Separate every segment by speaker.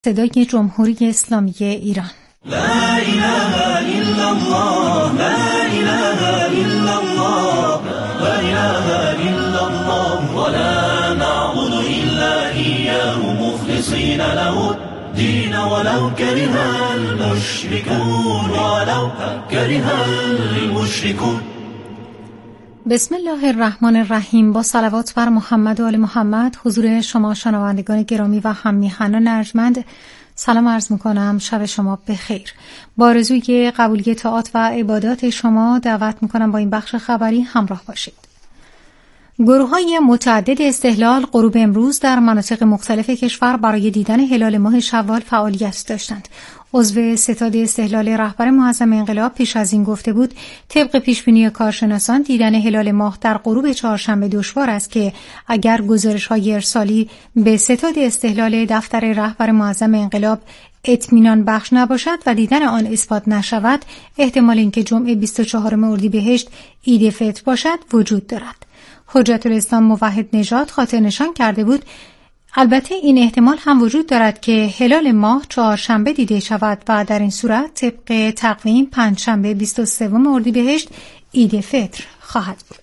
Speaker 1: صدای جمهوری اسلامی ایران.
Speaker 2: لا اله الا الله لا اله الا الله لا اله الا الله ولا نعبد الا اياه مخلصين له الدين ولو كره المشركون ولو كره المشركون.
Speaker 1: بسم الله الرحمن الرحیم. با صلوات بر محمد و آل محمد حضور شما شنوندگان گرامی و هم میهنان ارجمند سلام عرض میکنم. شب شما بخیر. با آرزوی قبولی طاعات و عبادات شما دعوت میکنم با این بخش خبری همراه باشید. گروه‌های متعدد استهلال غروب امروز در مناطق مختلف کشور برای دیدن هلال ماه شوال فعالیت داشتند. عضو ستاد استهلال رهبر معظم انقلاب پیش از این گفته بود طبق پیشبینی کارشناسان دیدن هلال ماه در غروب چهارشنبه دشوار است که اگر گزارش‌های ارسالی به ستاد استهلال دفتر رهبر معظم انقلاب اطمینان بخش نباشد و دیدن آن اثبات نشود، احتمال اینکه جمعه 24 اردیبهشت عید فطر باشد وجود دارد. حجت الاسلام موحد نژاد خاطر نشان کرده بود البته این احتمال هم وجود دارد که هلال ماه چهارشنبه دیده شود و در این صورت طبق تقویم پنجشنبه 23 اردیبهشت عید فطر خواهد بود.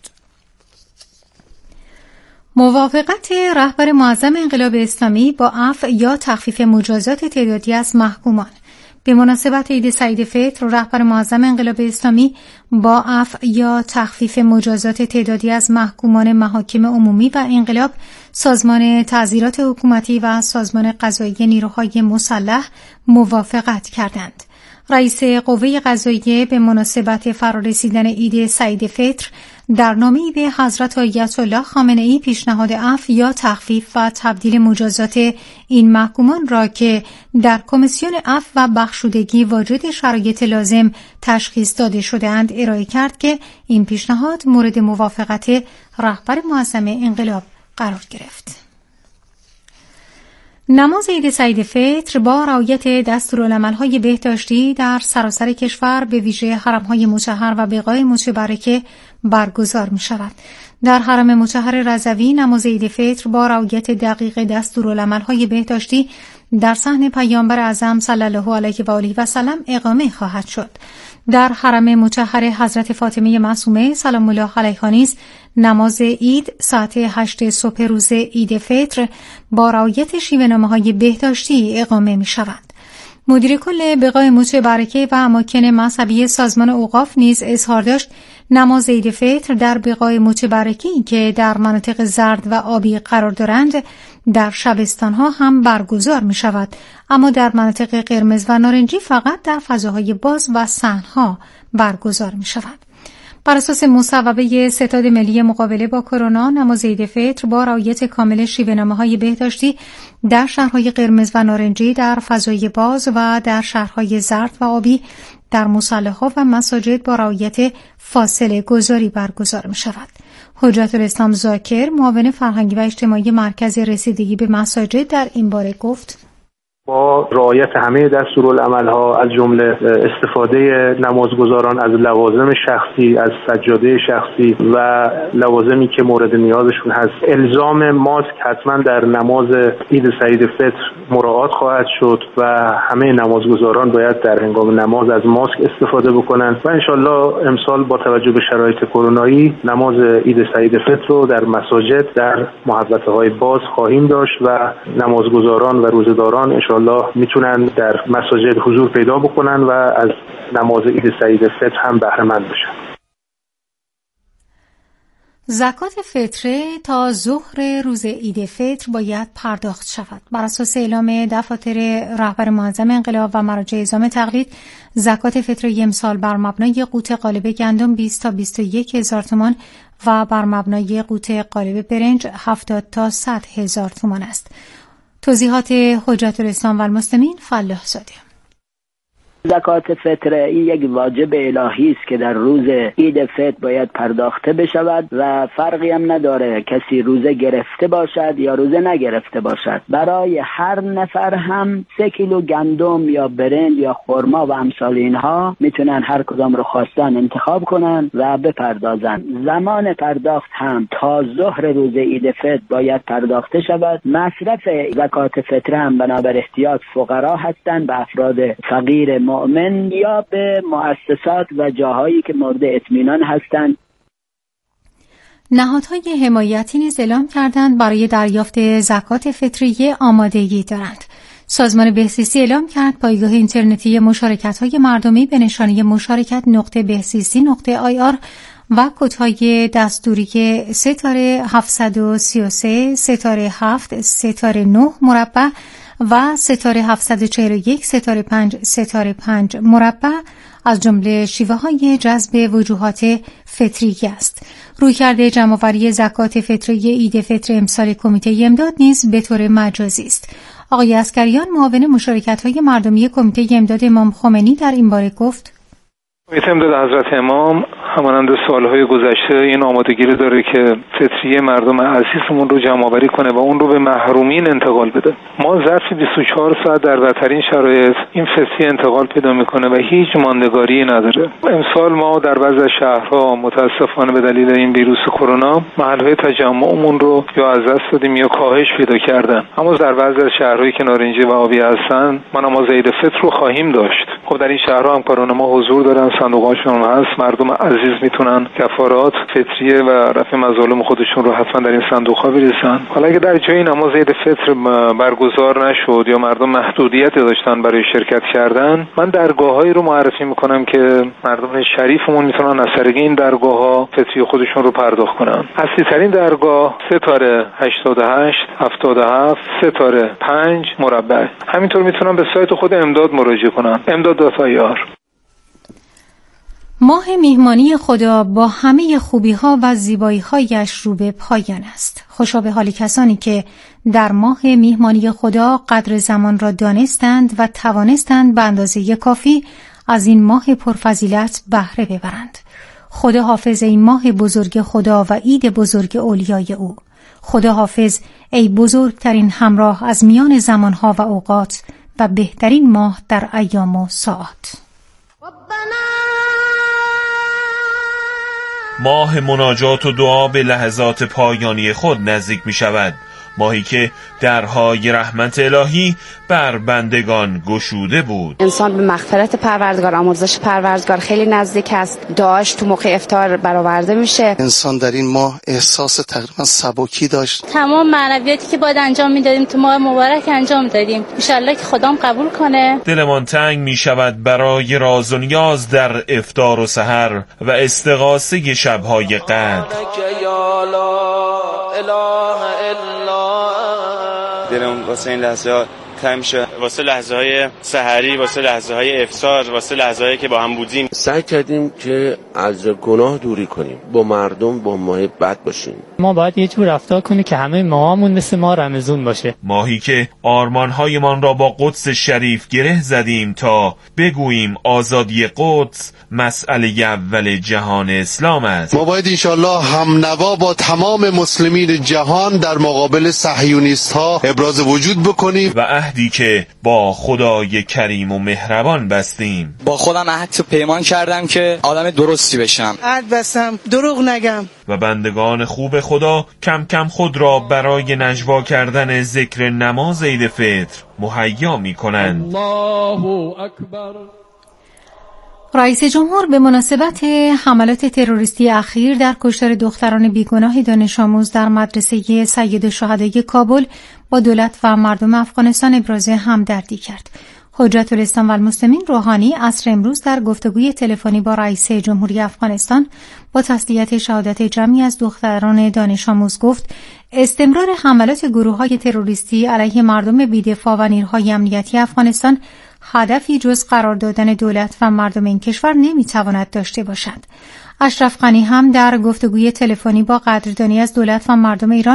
Speaker 1: موافقت رهبر معظم انقلاب اسلامی با عفو یا تخفیف مجازات تعدادی از محکومان. به مناسبت عید سعید فطر رهبر معظم انقلاب اسلامی با عفو یا تخفیف مجازات تعدادی از محکومان محاکم عمومی و انقلاب، سازمان تعزیرات حکومتی و سازمان قضایی نیروهای مسلح موافقت کردند. رئیس قوه قضاییه به مناسبت فرارسیدن عید سعید فطر در نامه‌ای به حضرت آیت الله خامنه‌ای پیشنهاد عفو یا تخفیف و تبدیل مجازات این محکومان را که در کمیسیون عفو و بخشودگی واجد شرایط لازم تشخیص داده شده‌اند ارائه کرد که این پیشنهاد مورد موافقت رهبر معظم انقلاب قرار گرفت. نماز عید سعید فطر با رعایت دستورالعمل‌های بهداشتی در سراسر کشور به ویژه حرم‌های مطهر و بقاع متبرکه برگزار می‌شود. در حرم مطهر رضوی نماز عید فطر با رعایت دقیق دستورالعمل‌های بهداشتی در صحن پیامبر اعظم صلی الله علیه و آله و سلم اقامه خواهد شد. در حرم مطهر حضرت فاطمه معصومه سلام الله علیها نیز نماز عید ساعت 8 صبح روز عید فطر با رعایت شیوه‌نامه‌های بهداشتی اقامه می‌شود. مدیر کل بقاع متبرکه و اماکن مذهبی سازمان اوقاف نیز اظهار داشت نماز عید فطر در بقاع متبرکه‌ای که در مناطق زرد و آبی قرار دارند در شبستان‌ها هم برگزار می‌شود، اما در مناطق قرمز و نارنجی فقط در فضاهای باز و صحن‌ها برگزار می‌شود. بر اساس مصوبه ستاد ملی مقابله با کرونا، نماز عید فطر با رعایت کامل شیوه‌نامه‌های بهداشتی در شهرهای قرمز و نارنجی در فضای باز و در شهرهای زرد و آبی در مصلی‌ها و مساجد با رعایت فاصله گذاری برگزار می‌شود. حجت الاسلام زاکر، معاون فرهنگی و اجتماعی مرکز رسیدگی به مساجد، در این باره گفت:
Speaker 3: با رعایت همه دستورالعمل‌ها از جمله استفاده نمازگزاران از لوازم شخصی، از سجاده شخصی و لوازمی که مورد نیازشون هست، الزام ماسک حتما در نماز عید سعید فطر مراعات خواهد شد و همه نمازگزاران باید در هنگام نماز از ماسک استفاده بکنند و انشالله امسال با توجه به شرایط کرونایی نماز عید سعید فطر رو در مساجد در محوطه‌های باز خواهیم داشت و نمازگزاران و روزه‌داران انشالله میتونن در مساجد حضور پیدا بکنن و از نماز عید سعید فطر هم بهره مند بشن.
Speaker 1: زکات فطره تا ظهر روز عید فطر باید پرداخت شود. بر اساس اعلام دفاتر رهبر معظم انقلاب و مراجع اعزام تقلید، زکات فطره امسال بر مبنای قوت قالب گندم 20 تا 21 هزار تومان و بر مبنای قوت قالب برنج 70 تا 100 هزار تومان است. توضیحات حجت الاسلام و المسلمین فلاح زاده.
Speaker 4: زکات فطر این یک واجب الهی است که در روز عید فطر باید پرداخته بشود و فرقی هم نداره کسی روزه گرفته باشد یا روزه نگرفته باشد. برای هر نفر هم 3 کیلو گندم یا برنج یا خرما و امثال اینها میتونن هر کدام رو خواستن انتخاب کنن و بپردازن. زمان پرداخت هم تا ظهر روز عید فطر باید پرداخته شود. مصرف زکات فطر هم بنابر احتیاط فقرا هستند، به افراد فقیر مؤمن یا به مؤسسات و جاهایی که مورد اطمینان هستند.
Speaker 1: نهادهای حمایتی نیز اعلام کردند برای دریافت زکات فطریه آمادگی دارند. سازمان بهزیستی اعلام کرد پایگاه اینترنتی مشارکت‌های مردمی به نشانی مشارکت.behzisti.ir و کدهای دستوری *733 *7 مربع و *741 *5 مربع از جمله شیوه‌های جذب وجوهات فطریه است. رویکرد جمع‌آوری زکات فطریه عید فطر امسال کمیته امداد نیز به طور مجازی است. آقای عسکریان معاون مشارکت‌های مردمی کمیته امداد امام خمینی در این باره گفت:
Speaker 5: کمیته امداد حضرت امام همانند سالهای گذشته این آمادگی رو داره که فطریه مردم عزیزمون رو جمع آوری کنه و اون رو به محرومین انتقال بده. ما ظرف 24 ساعت در بدترین شرایط این فطریه انتقال پیدا میکنه و هیچ ماندگاری نداره. امسال ما در بعضی از شهرها متاسفانه به دلیل این ویروس کرونا محل‌های تجمعمون رو یا از دست دادیم یا کاهش پیدا کردن. اما در بعضی از شهرهایی که نارنجی و آبی هستن ما نماز عید فطر رو خواهیم داشت. خب در این شهرها همکاران ما حضور دارن، صندوق‌هاشون هست، مردم عزیز میتونن کفارات فطریه و رفع مظالم خودشون رو حتما در این صندوق‌ها بریزن. حالا اگه در جای نماز عید فطر برگزار نشد یا مردم محدودیتی داشتن برای شرکت کردن، من درگاه‌هایی رو معرفی میکنم که مردم شریفمون میتونن از طریق این درگاه‌ها فطریه خودشون رو پرداخت کنن. اصلی ترین درگاه ستاره 88 77 ستاره 5 مربع. همینطور میتونن به سایت خود امداد مراجعه کنن. امداد.ir.
Speaker 1: ماه میهمانی خدا با همه خوبی‌ها و زیبایی‌هایش رو به پایان است. خوشا به حال کسانی که در ماه میهمانی خدا قدر زمان را دانستند و توانستند به اندازه کافی از این ماه پرفضیلت بهره ببرند. خدا حافظ این ماه بزرگ خدا و عید بزرگ اولیای او. خدا حافظ ای بزرگترین همراه از میان زمانها و اوقات و بهترین ماه در ایام و ساعات.
Speaker 6: ماه مناجات و دعا به لحظات پایانی خود نزدیک می شود. ماهی که درهای رحمت الهی بر بندگان گشوده بود.
Speaker 7: انسان به مغفرت پروردگار، آمرزش پروردگار خیلی نزدیک است. دعاش تو موقع افطار برآورده میشه.
Speaker 8: انسان در این ماه احساس تقریبا سبکی داشت.
Speaker 9: تمام معنویاتی که باید انجام میدادیم تو ماه مبارک انجام دادیم. ان شاءالله که خدام قبول کنه.
Speaker 6: دلمان تنگ می شود برای راز و نیاز در افطار و سحر و استغاثه شب‌های قدر.
Speaker 10: دلم واسه این لحظه تنگ شد، واسه لحظه های سحری، واسه لحظه های افطار، واسه لحظه هایی که با هم بودیم.
Speaker 11: سعی کردیم که از گناه دوری کنیم، با مردم با ماه بد باشیم.
Speaker 12: ما باید یه جور رفتار کنیم که همه ماهامون مثل ماه رمضان باشه.
Speaker 6: ماهی که آرمانهایمان را با قدس شریف گره زدیم تا بگوییم آزادی قدس مسئله اول جهان اسلام است.
Speaker 8: ما باید انشالله هم نوا با تمام مسلمین جهان در مقابل صهیونیست ها ابراز وجود بکنیم
Speaker 6: و عهدی که با خدای کریم و مهربان بستیم.
Speaker 13: با خودم عهد پیمان کردم که آدم درستی بشم.
Speaker 14: عهد بستم دروغ نگم.
Speaker 6: و بندگان خوب خدا کم کم خود را برای نجوا کردن ذکر نماز عید فطر مهیا می‌کنند.
Speaker 2: الله اکبر.
Speaker 1: رئیس جمهور به مناسبت حملات تروریستی اخیر در کشتار دختران بیگناه دانش آموز در مدرسه سید الشهدای کابل با دولت و مردم افغانستان ابراز همدردی کرد. حجت الاسلام و المسلمین روحانی عصر امروز در گفتگوی تلفنی با رئیس جمهوری افغانستان با تسلیت شهادت جمعی از دختران دانش آموز گفت استمرار حملات گروه‌های تروریستی علیه مردم بی‌دفاع و نیروهای امنیتی افغانستان هدفی جز قرار دادن دولت و مردم این کشور نمیتواند داشته باشد. اشرف غنی هم در گفتگوی تلفنی با قدردانی از دولت و مردم ایران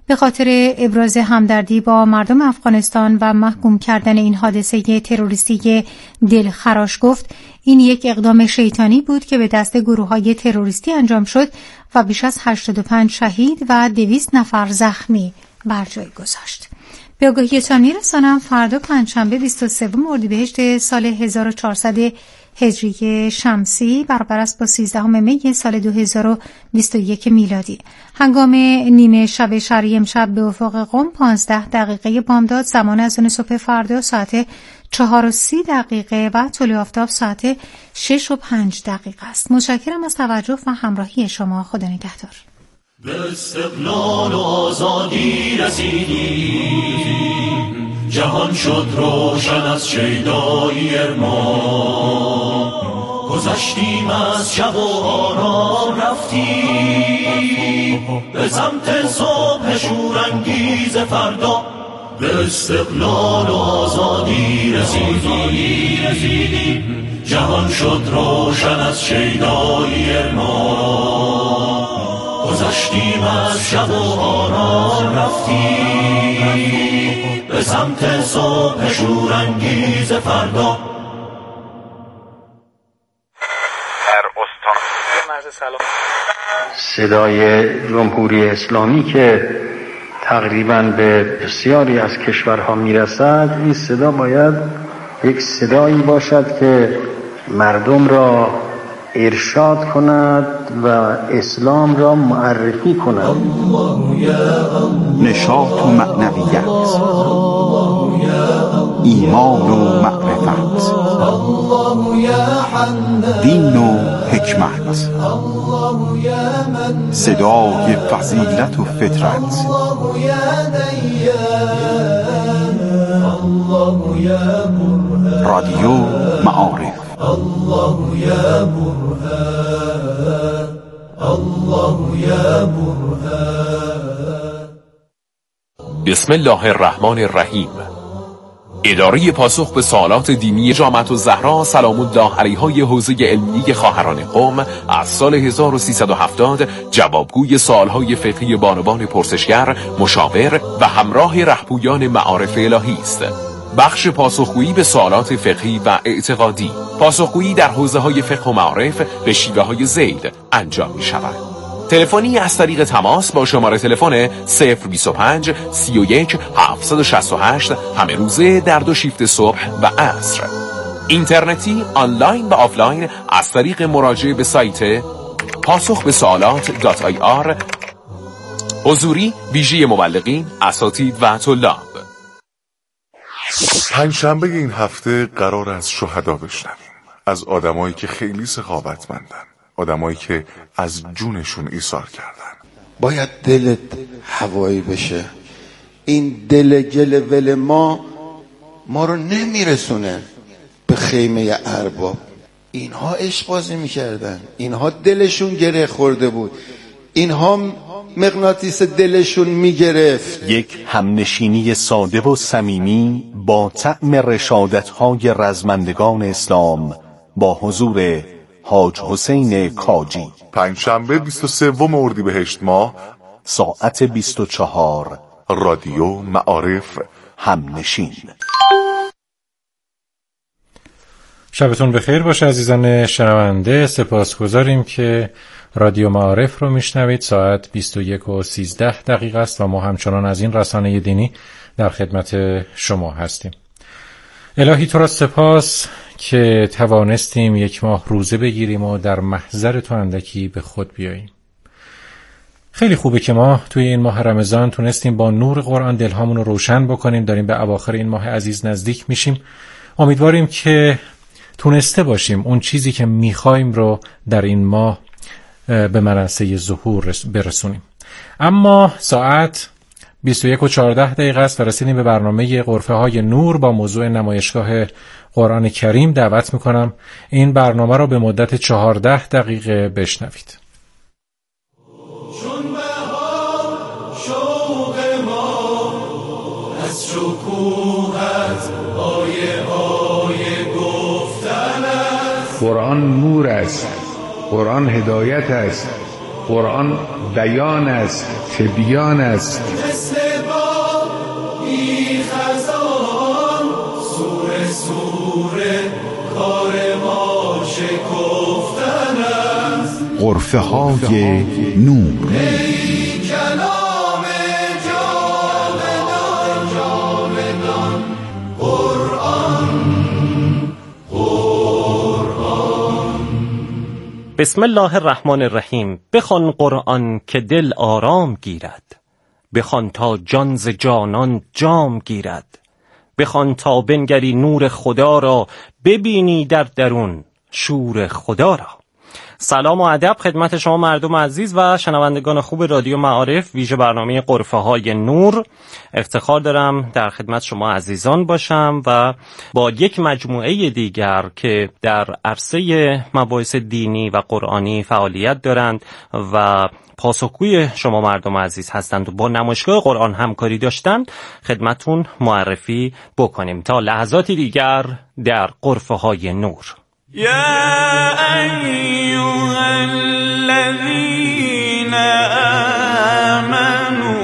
Speaker 1: به خاطر ابراز همدردی با مردم افغانستان و محکوم کردن این حادثه تروریستی دلخراش گفت این یک اقدام شیطانی بود که به دست گروه‌های تروریستی انجام شد و بیش از 85 شهید و 200 نفر زخمی بر جای گذاشت. به آگاهیتان می‌رسانم فردا پنجشنبه 23 اردیبهشت سال 1400 هجری شمسی برابر است با 13 می سال 2021 میلادی. هنگام نیمه شب شرعی امشب به افق قم 15 دقیقه بامداد، زمان اذان صبح فردا ساعت 4:30 و طلوع آفتاب ساعت 6:05 است. متشکرم از توجه و همراهی شما. خدا نگهدار.
Speaker 15: به استقلال و آزادی رسیدیم، جهان شد روشن از شیدایی ارمان، گذشتیم از شب و آرام رفتیم به سمت صبح شورانگیز فردا. به استقلال و آزادی رسیدیم، جهان شد روشن از شیدایی ارمان، گذشتیم از شب و آرام رفتیم به سمت صبح شورانگیز فردا.
Speaker 16: صدای جمهوری اسلامی که تقریباً به بسیاری از کشورها میرسد، این صدا باید یک صدایی باشد که مردم را ارشاد کند و اسلام را معرفی کند.
Speaker 17: نشاط و معنویت، ایمان و معرفت، دین و حکمت، صدای فضیلت و فطرت، رادیو معارف. الله یا برهان، الله یا
Speaker 18: برهان. بسم الله الرحمن الرحیم. اداره پاسخ به سوالات دینی جامعه الزهرا سلام الله علیها حوزه علمی خواهران قم از سال 1370 جوابگوی سوالهای فقهی بانوان پرسشگر، مشاور و همراه رهبویان معارف الهی است. بخش پاسخگویی به سوالات فقهی و اعتقادی، پاسخگویی در حوزه‌های فقه و معارف به شیوه‌های ذیل انجام می‌شود. تلفنی از طریق تماس با شماره تلفن 025 31 768 همه روزه در 2 شیفت صبح و عصر. اینترنتی، آنلاین و آفلاین از طریق مراجعه به سایت پاسخ به سوالات.ir. حضوری ویژه مبلغین، اساتید و طلاب.
Speaker 19: پنجشنبه این هفته قرار از شهدا بشنویم، از آدمایی که خیلی سخاوتمندن، آدمایی که از جونشون ایثار کردن.
Speaker 20: باید دلت هوایی بشه. این دل گل ول ما رو نمیرسونه به خیمه ارباب. اینها عشق بازی میکردن، اینها دلشون گره خورده بود، اینها مغناطیس دلشون میگرفت.
Speaker 21: یک همنشینی ساده و صمیمی با طعم رشادت‌های رزمندگان اسلام با حضور حاج حسین کاجی.
Speaker 19: پنجشنبه 23 اردیبهشت ماه
Speaker 21: ساعت 24.
Speaker 19: رادیو معارف
Speaker 21: همنشین.
Speaker 22: شبتون بخیر باشه عزیزان شنونده. سپاسگزاریم که رادیو معارف رو میشنوید. ساعت 21:13 است و ما همچنان از این رسانه دینی در خدمت شما هستیم. الهی تو را سپاس که توانستیم 1 ماه روزه بگیریم و در محضر تو اندکی به خود بیاییم. خیلی خوبه که ما توی این ماه رمضان تونستیم با نور قرآن دلهامون رو روشن بکنیم. داریم به اواخر این ماه عزیز نزدیک میشیم. امیدواریم که تونسته باشیم اون چیزی که میخوایم رو در این ماه به منصه ظهور برسونیم. اما ساعت 21:14 است و رسیدیم به برنامه غرفه های نور با موضوع نمایشگاه قرآن کریم. دعوت میکنم این برنامه رو به مدت 14 دقیقه بشنوید.
Speaker 15: چون بهار شوق ما از شکوهت آیه گفتن است.
Speaker 23: قرآن نور است، قرآن هدایت است،
Speaker 3: قرآن بیان است، تبیان است.
Speaker 17: مثل بادی خزان سوره سوره کار ما شکفتن است.
Speaker 21: غرفه های نور.
Speaker 17: ای کلام جاودان جاودان قرآن.
Speaker 4: بسم الله الرحمن الرحیم. بخوان قرآن که دل آرام گیرد، بخوان تا جان ز جانان جام گیرد، بخوان تا بنگری نور خدا را، ببینی در درون شور خدا را. سلام و ادب خدمت شما مردم عزیز و شنوندگان خوب رادیو معارف، ویژه برنامه غرفه های نور. افتخار دارم در خدمت شما عزیزان باشم و با یک مجموعه دیگر که در عرصه مباحث دینی و قرآنی فعالیت دارند و پاسخگوی شما مردم عزیز هستند و با نمایشگاه قرآن همکاری داشتند خدمتون معرفی بکنیم تا لحظاتی دیگر در غرفه های نور.
Speaker 6: يا أيها الذين آمنوا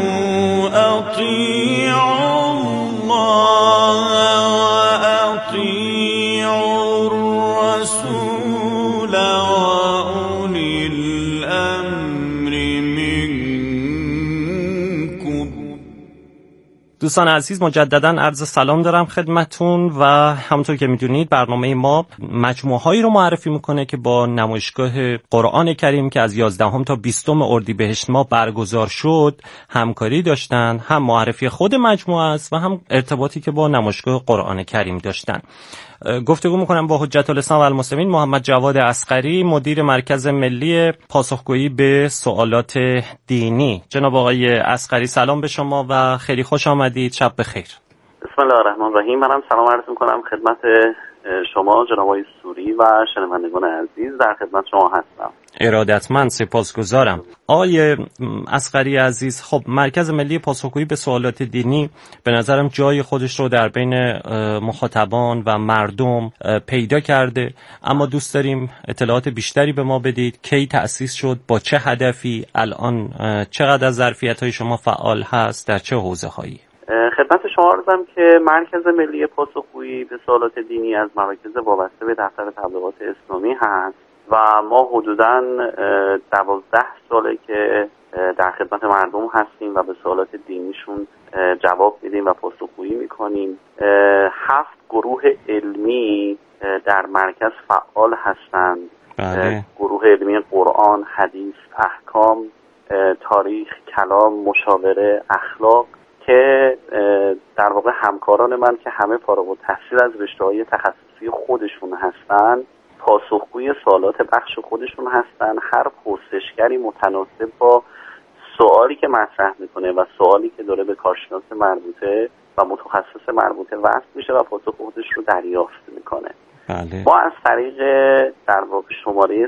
Speaker 6: أطيعوا الله وأطيعوا الرسول وأولي الأمر منكم.
Speaker 4: دوستان عزیز مجددا عرض سلام دارم خدمتون و همونطور که میدونید برنامه ما مجموعه‌هایی رو معرفی میکنه که با نمایشگاه قرآن کریم که از 11 تا 20 اردیبهشت ماه برگزار شد همکاری داشتن، هم معرفی خود مجموعه است و هم ارتباطی که با نمایشگاه قرآن کریم داشتن. گفتگو میکنم با حجت الاسلام و المسلمین محمد جواد اصغری، مدیر مرکز ملی پاسخگویی به سوالات دینی. جناب آقای اصغری سلام به شما و خیلی خوش آمدید. شب بخیر.
Speaker 23: بسم الله الرحمن الرحیم. منم سلام عرض میکنم خدمت شما جناب آقای سوری و شنوندگان عزیز، در خدمت شما هستم.
Speaker 4: ارادتمند، سپاسگزارم. آقای اصغری عزیز، خب مرکز ملی پاسخگویی به سوالات دینی به نظرم جای خودش رو در بین مخاطبان و مردم پیدا کرده، اما دوست داریم اطلاعات بیشتری به ما بدید. کی تأسیس شد؟ با چه هدفی؟ الان چقدر از ظرفیت‌های شما فعال هست؟ در چه حوزه‌هایی؟
Speaker 23: خدمت شما عرضم که مرکز ملی پاسخگویی به سوالات دینی از مراکز وابسته به دفتر تبلیغات اسلامی هست و ما حدوداً 12 ساله که در خدمت مردم هستیم و به سوالات دینیشون جواب میدیم و پاسخگویی میکنیم. 7 گروه علمی در مرکز فعال هستند. گروه علمی قرآن، حدیث، احکام، تاریخ، کلام، مشاوره، اخلاق که در واقع همکاران من که همه فارغ التحصیل از رشته‌های تخصصی خودشون هستن پاسخگوی سوالات بخش خودشون هستن. هر پرسشگری متناسب با سوالی که مطرح میکنه و سوالی که داره به کارشناس مربوطه و متخصص مربوطه وصل میشه و پاسخ خودش رو دریافت میکنه.
Speaker 4: بله.
Speaker 23: ما از طریق در واقع شماره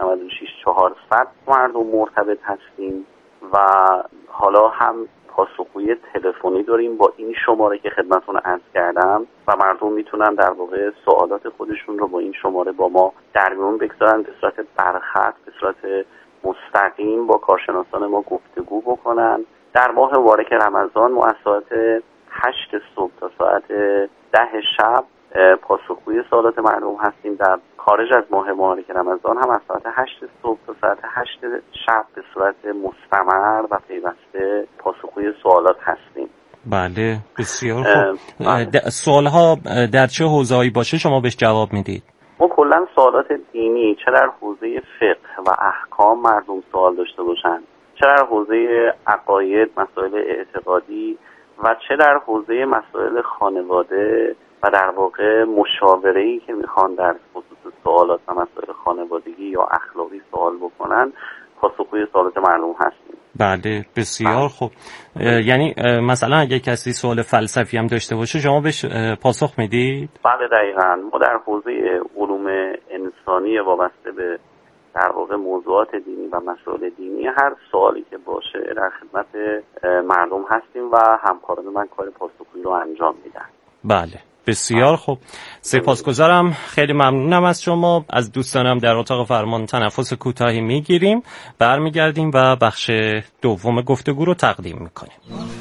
Speaker 23: 096400 مردم مرتبط هستیم و حالا هم پاسخگویی تلفنی داریم با این شماره که خدمتتون عرض کردم و مردم میتونن در واقع سوالات خودشون رو با این شماره با ما در میون بگذارن، به صورت برخط، به صورت مستقیم با کارشناسان ما گفتگو بکنن. در ماه مبارک رمضان ما از ساعت 8 صبح تا ساعت 10 شب پاسخگوی سوالات مردم هستیم. در خارج از ماه مبارک رمضان هم از ساعت 8 صبح تا ساعت 8 شب به صورت مستمر و پیوسته پاسخگوی سوالات هستیم.
Speaker 4: بله، بسیار خوب. سوالها در چه حوزه‌ای باشه شما بهش جواب میدید؟
Speaker 23: ما کلا سوالات دینی چه در حوزه فقه و احکام مردم سوال داشته باشن، چه در حوزه عقاید، مسائل اعتقادی و چه در حوزه مسائل خانواده و در واقع مشاوره‌ای که میخوان در خصوص سوالات و مسائل خانوادگی یا اخلاقی سوال بکنن، پاسخگوی سوالات مردم هستیم.
Speaker 4: بله، بسیار خوب. یعنی مثلا اگه کسی سوال فلسفی هم داشته باشه شما بهش پاسخ میدید؟
Speaker 23: بله دقیقاً. ما در حوزه علوم انسانی وابسته به در واقع موضوعات دینی و مسائل دینی هر سوالی که باشه در خدمت مردم هستیم و همکاران من کار پاسخگویی رو انجام میدن.
Speaker 4: بله، بسیار خوب، سپاسگزارم، خیلی ممنونم از شما. از دوستانم در اتاق فرمان تنفس کوتاهی میگیریم، برمیگردیم و بخش دوم گفتگو رو تقدیم میکنیم.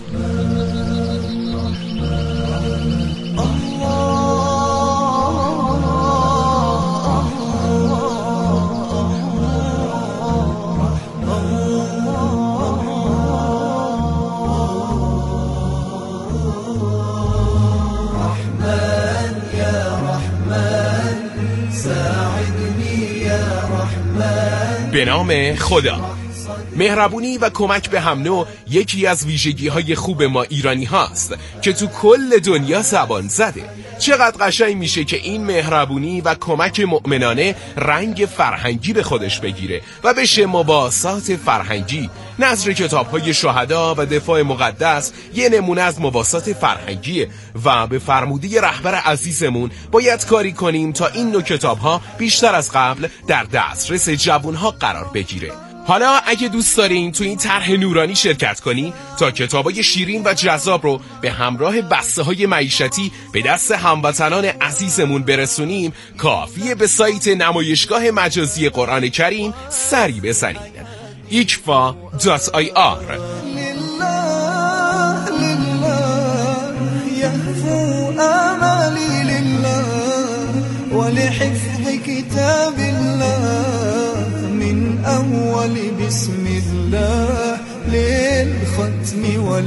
Speaker 18: به نام خدا. مهربونی و کمک به هم نوع یکی از ویژگی‌های خوب ما ایرانی هاست که تو کل دنیا زبان زده. چقدر قشنگ میشه که این مهربونی و کمک مؤمنانه رنگ فرهنگی به خودش بگیره و بشه مواسات فرهنگی. نظر کتاب‌های شهدا و دفاع مقدس یه نمونه از مواسات فرهنگیه و به فرموده رهبر عزیزمون باید کاری کنیم تا این نوع کتاب‌ها بیشتر از قبل در دسترس جوان‌ها قرار بگیره. حالا اگه دوست دارین تو این طرح نورانی شرکت کنی تا کتابای شیرین و جذاب رو به همراه بسته‌های معیشتی به دست هموطنان عزیزمون برسونیم، کافیه به سایت نمایشگاه مجازی قرآن کریم سری بزنید. ikfa.ir.
Speaker 17: أول بسم الله للختم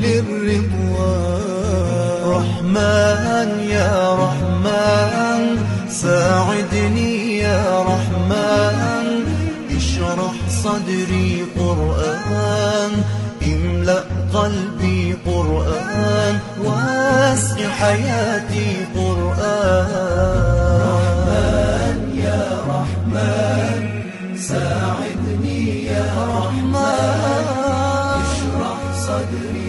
Speaker 17: وللرضوان رحمن يا رحمن ساعدني يا رحمن اشرح صدري قرآن املأ قلبي قرآن واسق حياتي قرآن رحمن يا رحمن ساعدني يا رحمن اشرح صدري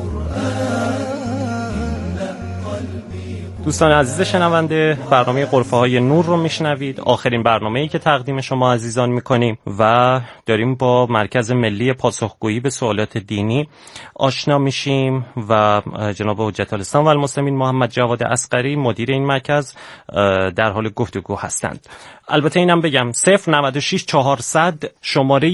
Speaker 17: قرآن قلبي.
Speaker 4: دوستان عزیز شنونده، برنامه غرفه‌های نور رو میشنوید، آخرین برنامه‌ای که تقدیم شما عزیزان میکنیم و داریم با مرکز ملی پاسخگویی به سوالات دینی آشنا میشیم و جناب حجت الاسلام و المسلمین محمد جواد اصغری مدیر این مرکز در حال گفتگو هستند. البته اینم بگم 096 400 شماره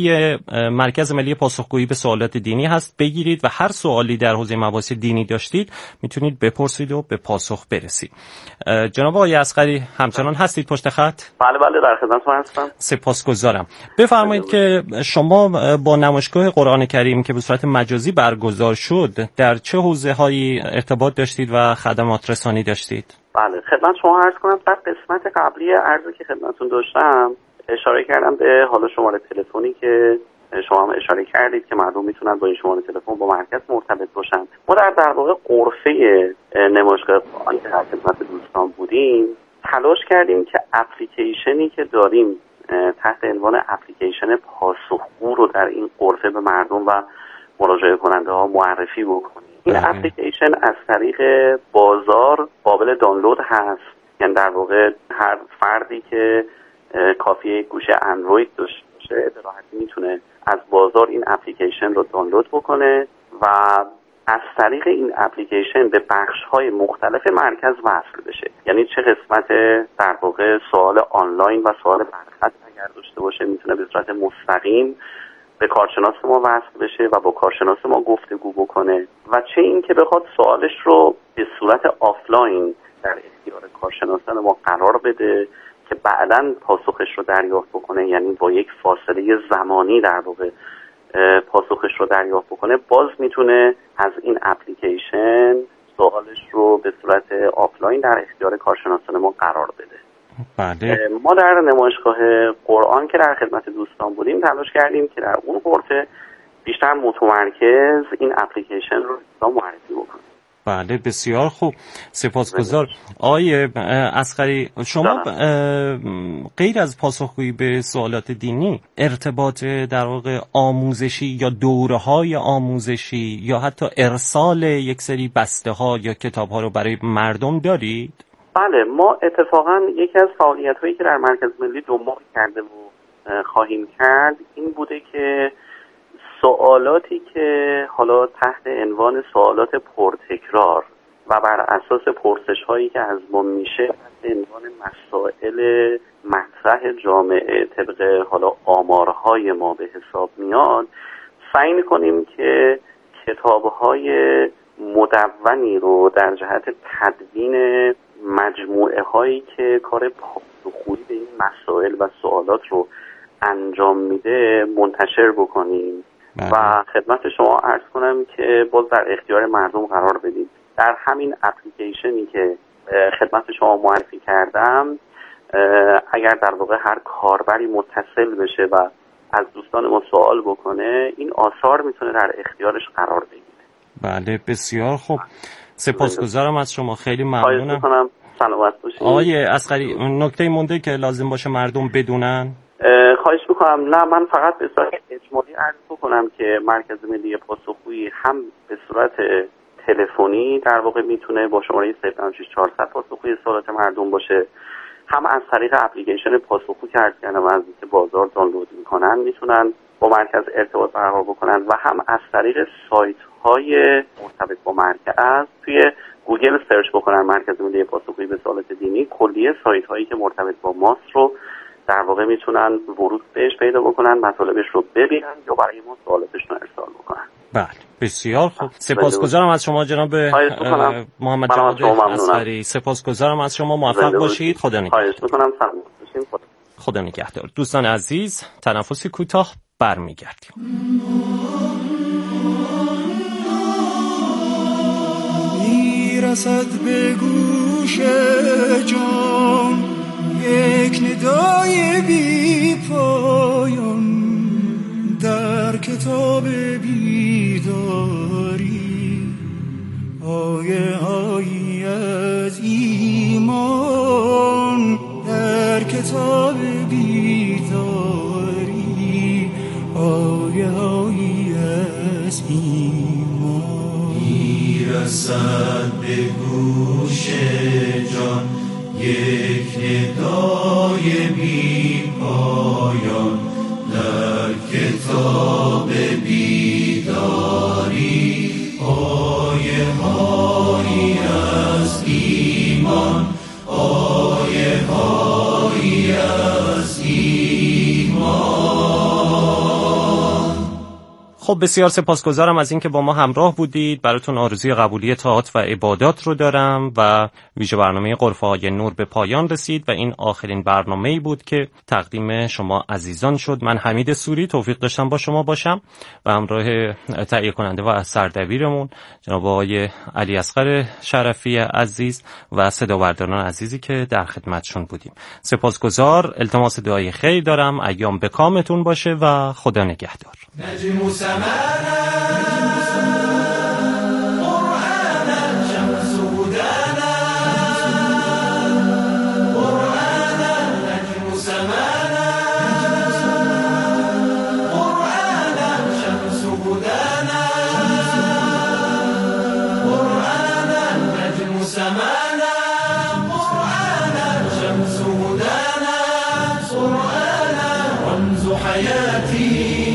Speaker 4: مرکز ملی پاسخگویی به سوالات دینی هست، بگیرید و هر سوالی در حوزه مباحث دینی داشتید میتونید بپرسید و به پاسخ برسید. جناب آقای اصغری همچنان هستید پشت خط؟
Speaker 23: بله در خدمتتون هستم.
Speaker 4: سپاسگزارم. بفرمایید که شما با نمایشگاه قرآن کریم که به صورت مجازی برگزار شد در چه حوزه‌هایی ارتباط داشتید و خدمات رسانی داشتید؟
Speaker 23: بله خدمت شما عرض کنم، در قسمت قبلی عرضی که خدمتتون داشتم اشاره کردم به حالا شماره تلفنی که شما هم اشاره کردید که مردم میتونن با این شماره تلفن با مرکز مرتبط باشن. ما در واقع غرفه نمایشگاه قرآن که در خدمت دوستان بودیم تلاش کردیم که اپلیکیشنی که داریم تحت عنوان اپلیکیشن پاسخگو رو در این غرفه به مردم و مراجعه کننده ها معرفی بکنیم. این اپلیکیشن از طریق بازار قابل دانلود هست، یعنی در واقع هر فردی که کافیه گوشه اندروید داشته باشه به راحتی میتونه از بازار این اپلیکیشن رو دانلود بکنه و از طریق این اپلیکیشن به بخش‌های مختلف مرکز وصل بشه. یعنی چه قسمت در واقع سوال آنلاین و سوال برخط اگر داشته باشه میتونه به صورت مستقیم به کارشناس ما وصل بشه و با کارشناس ما گفتگو بکنه و چه این که بخواد سوالش رو به صورت آفلاین در اختیار کارشناسان ما قرار بده که بعداً پاسخش رو دریافت بکنه، یعنی با یک فاصله زمانی در واقع پاسخش رو دریافت بکنه، باز میتونه از این اپلیکیشن سوالش رو به صورت آفلاین در اختیار کارشناسان ما قرار بده.
Speaker 4: بله.
Speaker 23: ما در نمایشگاه قرآن که در خدمت دوستان بودیم تلاش کردیم که در اون غرفه بیشتر متمرکز این اپلیکیشن رو معرفی بکنیم.
Speaker 4: بله بسیار خوب، سپاسگزار. آقای اصغری شما غیر از پاسخگویی به سوالات دینی ارتباط در واقع آموزشی یا دوره‌های آموزشی یا حتی ارسال یک سری بسته‌ها یا کتاب‌ها رو برای مردم دارید؟
Speaker 23: بله، ما اتفاقا یکی از فعالیت‌هایی که در مرکز ملی دنبال کرده و خواهیم کرد این بوده که سوالاتی که حالا تحت عنوان سوالات پرتکرار و بر اساس پرسش هایی که از ما میشه به عنوان مسائل مطرح جامعه طبق حالا آمارهای ما به حساب میاد، سعی میکنیم که کتاب‌های مدونی رو در جهت تدوین مجموعه هایی که کار پاسخگویی به این مسائل و سوالات رو انجام میده منتشر بکنیم و خدمت شما عرض کنم که باز در اختیار مردم قرار بدیم. در همین اپلیکیشنی که خدمت شما معرفی کردم، اگر در واقع هر کاربری متصل بشه و از دوستان ما سوال بکنه، این آثار میتونه در اختیارش قرار بگیره.
Speaker 4: بله بسیار خوب، سپاسگزارم از شما، خیلی ممنونم.
Speaker 23: خواهش میکنم، سلامت باشید.
Speaker 4: آقای اصغری، نکته مونده که لازم باشه مردم بدونن؟
Speaker 23: خواهش میکنم. نه، من فقط به صورت اجمالی عرض بکنم که مرکز ملی پاسخگویی هم به صورت تلفنی در واقع میتونه با شماره 06400 پاسخگوی سوالات مردم باشه، هم از طریق اپلیکیشن پاسخگو که عرض کردم از بازار دانلود میکنن میتونن با مرکز ارتباط برقرار بکنن، و هم از طریق سایت های مرتبط با مرکز توی گوگل سرچ بکنن مرکز ملی پاسخگویی به سوالات دینی، کلیه سایت هایی که مرتبط با ماست رو در واقع میتونن ورود بهش پیدا بکنن، مطالبش رو ببینن یا برای ما سوالاتشون ارسال بکنن.
Speaker 4: بله بسیار خوب، سپاسگزارم از شما جناب محمد جواد اصغری. سپاسگزارم از شما، موفق باشید. خدا نگهدار. خدا نگهدار. دوستان عزیز، تنفسی کوتاه، برمیگردیم.
Speaker 17: میرسد به گوش جان یک ندای بی پایان در کتاب بیداری، آیه هایی از ایمان در کتاب بیداری، آیه هایی از ایمان. میرسد به گوش جان یک ندای بی پایان در کتاب بیداری، آیه هایی از ایمان، آیه هایی از ایمان.
Speaker 4: خب بسیار سپاسگزارم از اینکه با ما همراه بودید. براتون آرزوی قبولی طاعات و عبادات رو دارم و ویژه برنامه غرفه‌های نور به پایان رسید و این آخرین برنامه‌ای بود که تقدیم شما عزیزان شد. من حمید سوری توفیق داشتم با شما باشم و همراه تهیه کننده و سردبیرمون جناب آقای علی اصغر شرفی عزیز و صداورداران عزیزی که در خدمتشون بودیم. سپاسگزار، التماس دعای خیر دارم، ایام به کامتون باشه و خدا نگهدار.
Speaker 17: نجم سمانا قرآنا شمس هدانا قرآنا نجم سمانا قرآنا شمس هدانا قرآنا نجم سمانا قرآنا شمس هدانا قرآنا رمز حياتي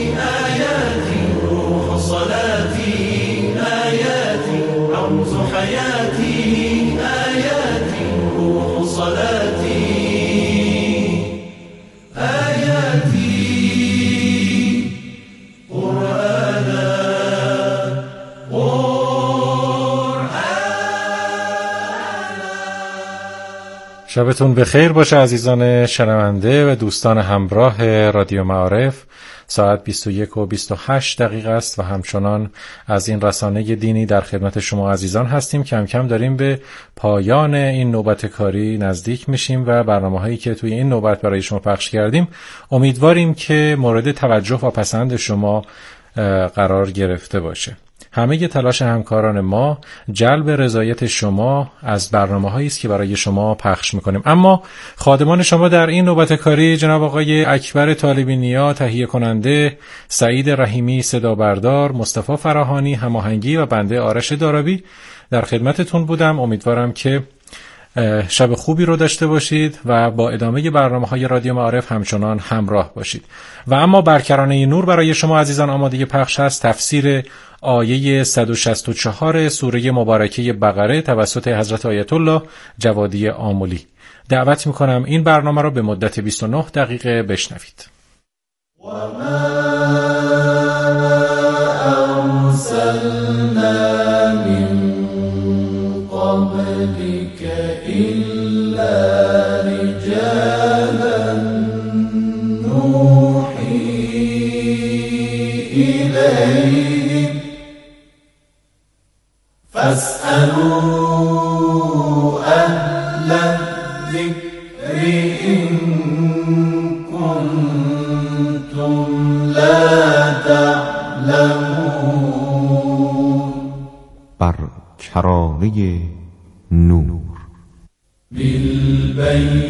Speaker 17: صلاتي آياتي رمز حياتي آياتي روح صلاتي آياتي قرآنا
Speaker 22: شبتون بخیر باشه عزیزان شنونده و دوستان همراه رادیو معارف. ساعت 21:28 است و همچنان از این رسانه دینی در خدمت شما عزیزان هستیم. کم کم داریم به پایان این نوبت کاری نزدیک میشیم و برنامه‌هایی که توی این نوبت برای شما پخش کردیم امیدواریم که مورد توجه و پسند شما قرار گرفته باشه. همه تلاش همکاران ما جلب رضایت شما از برنامه‌هایی است که برای شما پخش می‌کنیم. اما خادمان شما در این نوبت کاری جناب آقای اکبر طالبی نیا تهیه کننده، سعید رحیمی صدا بردار، مصطفی فراهانی هماهنگی و بنده آرش دارابی در خدمتتون بودم. امیدوارم که شب خوبی رو داشته باشید و با ادامه برنامه‌های رادیو معارف همچنان همراه باشید. و اما بر کرانه نور برای شما عزیزان آماده پخش هست تفسیر آیه 164 سوره مبارکه بقره توسط حضرت آیت الله جوادی آملی. دعوت میکنم این برنامه را به مدت 29 دقیقه بشنوید.
Speaker 17: و ما ارسلنا من قبلك الا رجالا نوحی الیهم فاسألوا اهل الذکر ان کنتم لا تعلمون.
Speaker 5: بر کرانه نور